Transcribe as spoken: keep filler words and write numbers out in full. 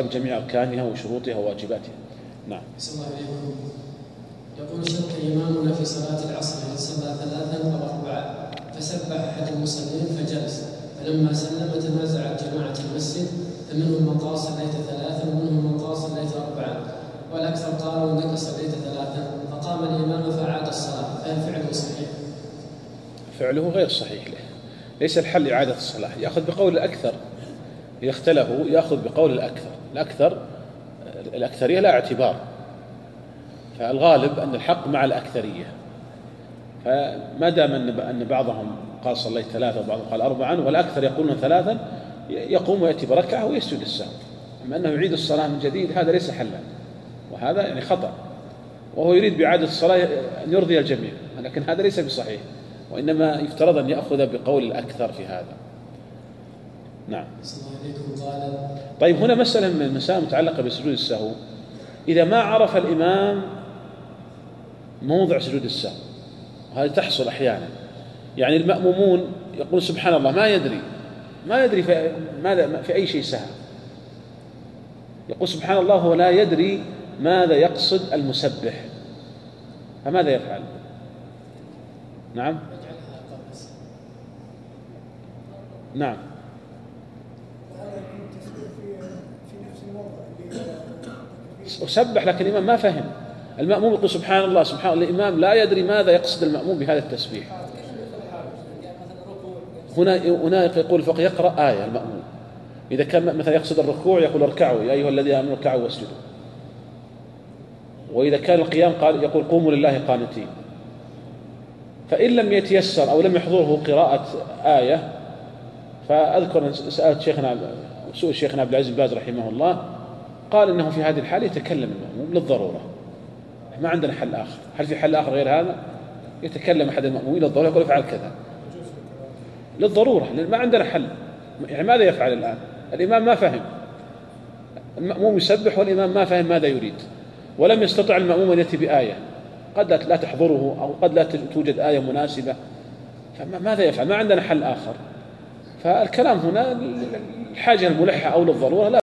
بجميع أركانها وشروطها وواجباتها. نعم. الله عليكم. يقول شك إمامنا في صلاة العصر هل صلى ثلاثا أو أربعة، فسبح أحد المصلين فجلس، فلما سلم تنازعت جماعة المسجد، فمنهم من قال صليت ثلاثا ومنهم من قال صليت أربعا، والأكثر قالوا إنك صليت ثلاثا، فقام الإمام فأعاد الصلاة، فهل فعله صحيح؟ فعله غير صحيح له، ليس الحل إعادة الصلاة، يأخذ بقول الأكثر، إذا اختلفوا يأخذ بقول الأكثر، الأكثر الأكثرية لا اعتبار، فالغالب أن الحق مع الأكثرية، فما دام أن بعضهم قال صليت ثلاثة وبعضهم قال أربعا والأكثر يقولون ثلاثا، يقوم ويأتي بركعة ويسجد السهو. أما أنه يعيد الصلاة من جديد هذا ليس حلا، وهذا يعني خطأ، وهو يريد بإعادة الصلاة أن يرضي الجميع، لكن هذا ليس بصحيح، وإنما يفترض أن يأخذ بقول الأكثر في هذا. نعم. طيب هنا مسألة من المسائل متعلقة بسجود السهو، إذا ما عرف الإمام موضع سجود السهو، وهذا تحصل أحيانا، يعني المأمومون يقول سبحان الله ما يدري ما يدري في, ماذا في أي شيء سهى، يقول سبحان الله هو لا يدري ماذا يقصد المسبح، فماذا يفعل؟ نعم نعم وسبح، لكن الإمام ما فهم، المأموم يقول سبحان الله سبحان الله، الإمام لا يدري ماذا يقصد المأموم بهذا التسبيح. هنا هنا يقول فوق يقرأ آية المأموم، إذا كان مثلا يقصد الركوع يقول اركعوا يا أيها الذين آمنوا اركعوا واسجدوا، وإذا كان القيام قال يقول قوموا لله قانتين. فإن لم يتيسر أو لم يحضره قراءة آية، فأذكر سألت شيخنا سؤال شيخنا عبد العزيز بن باز رحمه الله، قال إنه في هذه الحالة يتكلم المأموم للضرورة، ما عندنا حل آخر. هل في حل آخر غير هذا؟ يتكلم أحد المأمومين للضرورة يقول افعل كذا للضرورة، لأن ما عندنا حل. يعني ماذا يفعل الآن؟ الإمام ما فهم، المأموم يسبح والإمام ما فهم ماذا يريد، ولم يستطع المأموم أن يأتي بآية، قد لا تحضره أو قد لا توجد آية مناسبة، فماذا يفعل؟ ما عندنا حل آخر. فالكلام هنا الحاجة الملحة أو للضرورة لا